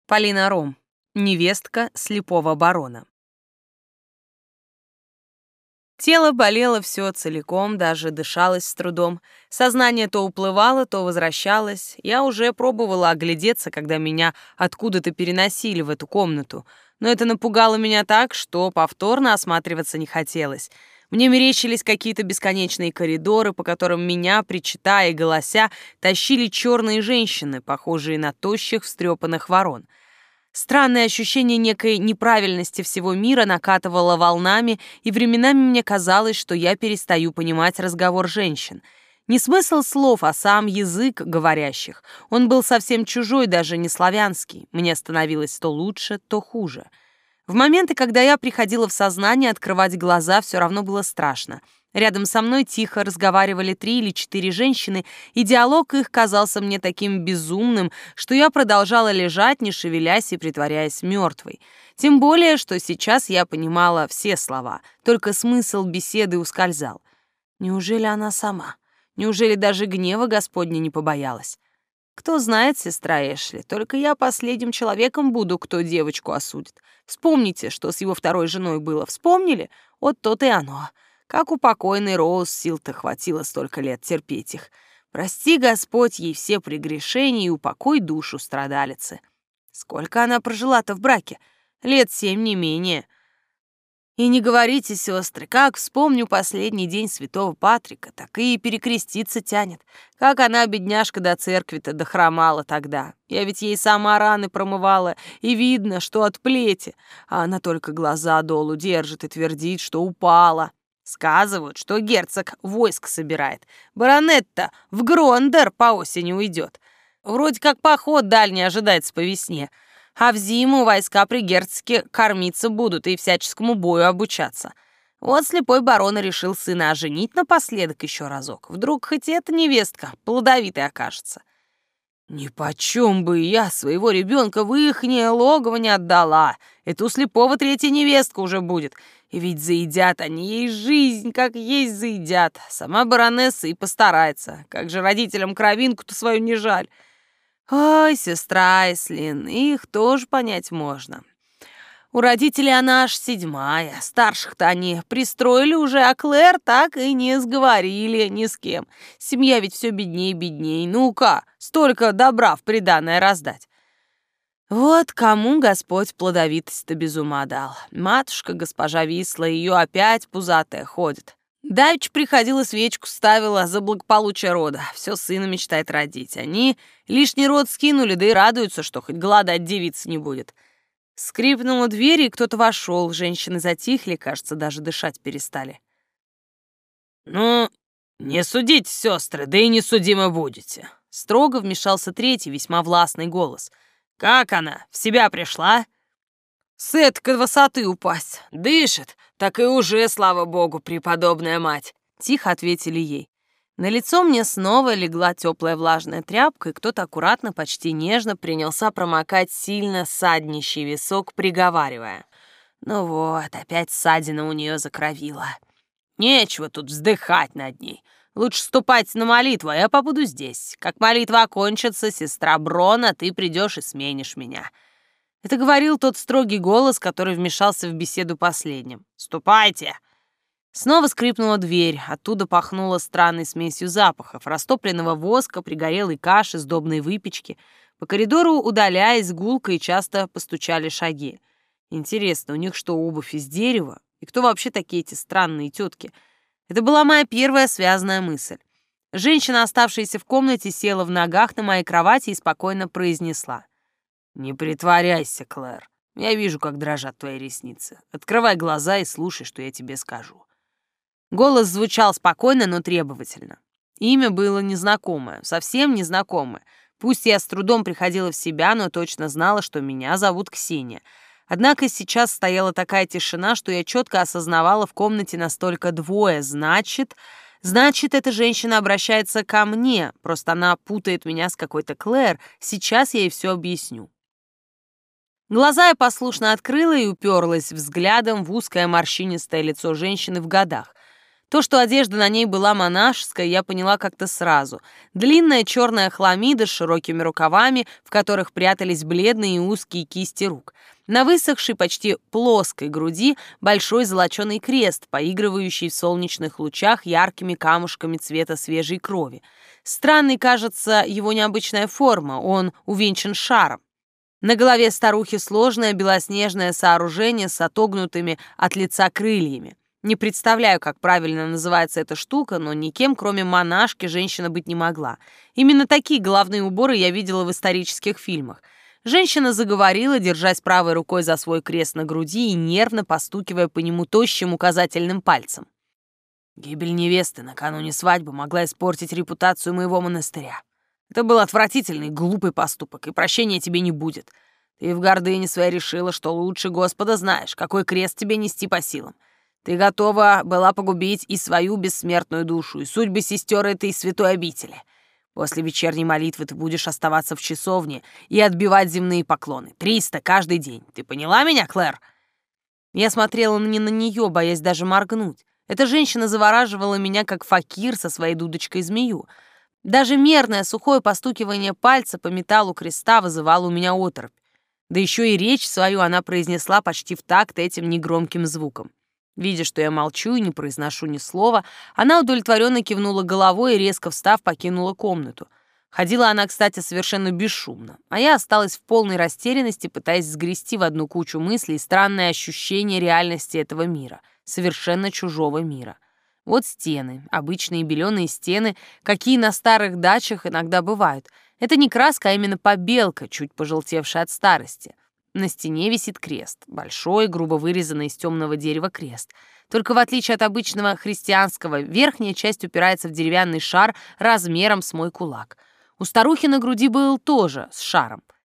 Полина Ром, невестка слепого барона. Тело болело все целиком, даже дышалось с трудом. Сознание то уплывало, то возвращалось. Я уже пробовала оглядеться, когда меня откуда-то переносили в эту комнату. Но это напугало меня так, что повторно осматриваться не хотелось. Мне мерещились какие-то бесконечные коридоры, по которым меня, причитая и голося, тащили черные женщины, похожие на тощих встрепанных ворон. Странное ощущение некой неправильности всего мира накатывало волнами, и временами мне казалось, что я перестаю понимать разговор женщин. Не смысл слов, а сам язык говорящих. Он был совсем чужой, даже не славянский. Мне становилось то лучше, то хуже. В моменты, когда я приходила в сознание, открывать глаза все равно было страшно. Рядом со мной тихо разговаривали 3 или 4 женщины, и диалог их казался мне таким безумным, что я продолжала лежать, не шевелясь и притворяясь мертвой. Тем более, что сейчас я понимала все слова, только смысл беседы ускользал. Неужели она сама? Неужели даже гнева Господня не побоялась? Кто знает, сестра Эшли, только я последним человеком буду, кто девочку осудит. Вспомните, что с его второй женой было. Вспомнили? Вот то-то и оно. Как у покойной Роуз сил-то хватило столько лет терпеть их. Прости, Господь, ей все прегрешения и упокой душу страдалицы. Сколько она прожила-то в браке? 7 лет не менее. И не говорите, сестры, как вспомню последний день святого Патрика, так и перекреститься тянет. Как она, бедняжка, до церкви-то дохромала тогда. Я ведь ей сама раны промывала, и видно, что от плети. А она только глаза долу держит и твердит, что упала. Сказывают, что герцог войск собирает. Баронет-то в Грондер по осени уйдет. Вроде как поход дальний ожидается по весне. А в зиму войска при герцоге кормиться будут и всяческому бою обучаться. Вот слепой барон и решил сына оженить напоследок еще разок. Вдруг хоть эта невестка плодовитой окажется. Нипочем бы я своего ребенка в ихнее логово не отдала. Это у слепого 3-я невестка уже будет. И ведь заедят они ей жизнь, как есть заедят. Сама баронесса и постарается. Как же родителям кровинку-то свою не жаль. Ой, сестра Айслин, их тоже понять можно. У родителей она аж 7-я. Старших-то они пристроили уже, а Клэр так и не сговорили ни с кем. Семья ведь все бедней и бедней. Ну-ка, столько добра в приданое раздать. Вот кому Господь плодовитость-то без ума дал. Матушка, госпожа Висла, ее опять пузатая ходит. Давеча приходила, свечку ставила за благополучие рода. Все сына мечтает родить. Они лишний род скинули, да и радуются, что хоть голодать девица не будет. Скрипнула дверь, и кто-то вошел. Женщины затихли, кажется, даже дышать перестали. «Ну, не судите, сестры, да и не судимы будете», — строго вмешался 3-й, весьма властный голос. «Как она? В себя пришла?» «С этой высоты упасть. Дышит, так и уже, слава богу, преподобная мать», — тихо ответили ей. На лицо мне снова легла теплая влажная тряпка, и кто-то аккуратно, почти нежно принялся промокать сильно ссаднищий висок, приговаривая. Ну вот, опять ссадина у нее закровила. Нечего тут вздыхать над ней. Лучше ступайте на молитву, а я побуду здесь. Как молитва окончится, сестра Брона, ты придешь и сменишь меня. Это говорил тот строгий голос, который вмешался в беседу последним. «Ступайте!» Снова скрипнула дверь, оттуда пахнуло странной смесью запахов, растопленного воска, пригорелой каши, сдобной выпечки. По коридору, удаляясь, гулко и часто постучали шаги. Интересно, у них что, обувь из дерева? И кто вообще такие эти странные тетки? Это была моя первая связанная мысль. Женщина, оставшаяся в комнате, села в ногах на моей кровати и спокойно произнесла. «Не притворяйся, Клэр. Я вижу, как дрожат твои ресницы. Открывай глаза и слушай, что я тебе скажу». Голос звучал спокойно, но требовательно. Имя было незнакомое, совсем незнакомое. Пусть я с трудом приходила в себя, но точно знала, что меня зовут Ксения. Однако сейчас стояла такая тишина, что я четко осознавала, в комнате настолько двое. Значит, эта женщина обращается ко мне, просто она путает меня с какой-то Клэр. Сейчас я ей все объясню. Глаза я послушно открыла и уперлась взглядом в узкое морщинистое лицо женщины в годах. То, что одежда на ней была монашеская, я поняла как-то сразу. Длинная черная хламида с широкими рукавами, в которых прятались бледные и узкие кисти рук. На высохшей, почти плоской груди большой золоченый крест, поигрывающий в солнечных лучах яркими камушками цвета свежей крови. Странной кажется его необычная форма, он увенчан шаром. На голове старухи сложное белоснежное сооружение с отогнутыми от лица крыльями. Не представляю, как правильно называется эта штука, но никем, кроме монашки, женщина быть не могла. Именно такие головные уборы я видела в исторических фильмах. Женщина заговорила, держась правой рукой за свой крест на груди и нервно постукивая по нему тощим указательным пальцем. «Гибель невесты накануне свадьбы могла испортить репутацию моего монастыря. Это был отвратительный, глупый поступок, и прощения тебе не будет. Ты в гордыне своей решила, что лучше Господа знаешь, какой крест тебе нести по силам. Ты готова была погубить и свою бессмертную душу, и судьбы сестер этой святой обители. После вечерней молитвы ты будешь оставаться в часовне и отбивать земные поклоны. 300 каждый день. Ты поняла меня, Клэр?» Я смотрела не на нее, боясь даже моргнуть. Эта женщина завораживала меня, как факир со своей дудочкой-змею. Даже мерное сухое постукивание пальца по металлу креста вызывало у меня оторопь. Да еще и речь свою она произнесла почти в такт этим негромким звуком. Видя, что я молчу и не произношу ни слова, она удовлетворенно кивнула головой и, резко встав, покинула комнату. Ходила она, кстати, совершенно бесшумно, а я осталась в полной растерянности, пытаясь сгрести в одну кучу мыслей странное ощущение реальности этого мира, совершенно чужого мира. Вот стены, обычные беленые стены, какие на старых дачах иногда бывают. Это не краска, а именно побелка, чуть пожелтевшая от старости. На стене висит крест, большой, грубо вырезанный из темного дерева крест. Только в отличие от обычного христианского, верхняя часть упирается в деревянный шар размером с мой кулак. У старухи на груди был тоже с шаром.